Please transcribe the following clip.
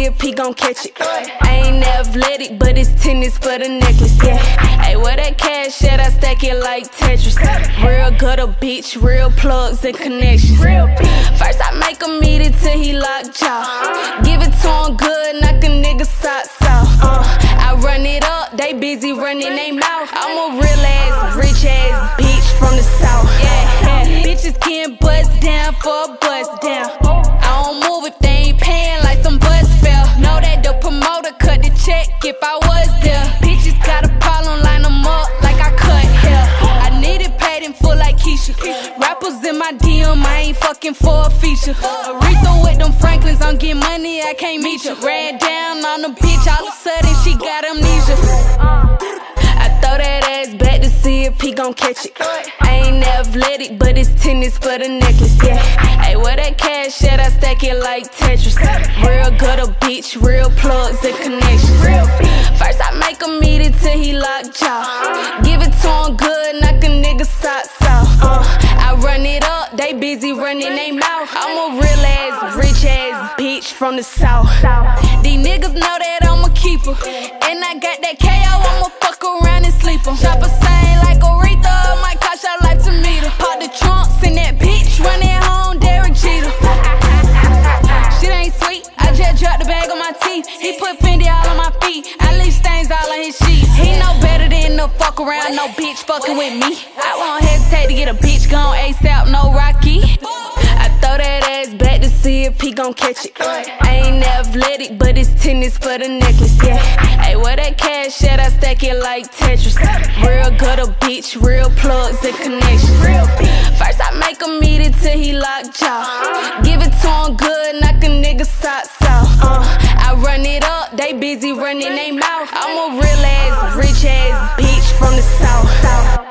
if he gon' catch it. I ain't athletic, but it's tennis for the necklace, yeah. Hey, where that cash at? I stack it like Tetris. Real gutter bitch, real plugs and connections. First I make him eat it till he lock jaw. Give it to him good, knock a nigga socks off. I run it up, they busy running they mouth. I'm a real ass, rich ass bitch from the south. Yeah. Bitches can't bust down for a bust down. I don't move if they ain't paying like some bus fare. Know that the promoter cut the check if I was there. Bitches got a problem, line them up like I cut hair. I need it paid in full like Keisha. Rappers in my DM, I ain't fucking for a feature. Aretha with them Franklins, I'm getting money, I can't meet you. Ran down on the bitch, all of a sudden she got amnesia. I throw that ass back to see if he gon' catch it. I ain't athletic, but it's tennis for the necklace, yeah. Hey, where that cash at? I stack it like Tetris. Real gutter bitch, real plugs and connections. First I make him eat it till he lock jaw. Give it to him good, knock a nigga socks off. I run it up, they busy running they mouth. I'm a real ass, rich ass bitch from the south. These niggas know that I'm a keeper, and I got that KO, I'ma fuck around and sleep 'em. Chopper sing like Aretha, might cost your life to meet her. Pop the trunks in that bitch, running home, Derek Jeter. Shit ain't sweet, I just dropped the bag on my teeth. He put Fendi all on my feet, I leave stains all on his sheets. He know better than to fuck around, no bitch fucking with me. I won't hesitate to get a bitch gone ASAP, no Rocky. I throw that ass back to see if he gon' catch it. I ain't athletic, but it's tennis for the necklace, yeah. Hey, where that cash at? I stack it like Tetris. Real gutter bitch, real plugs and connections. First I make him eat it till he lock jaw. Give it to him good, knock a nigga socks off. I run it up, they busy running they mouth. I'm a real ass, rich ass bitch from the south.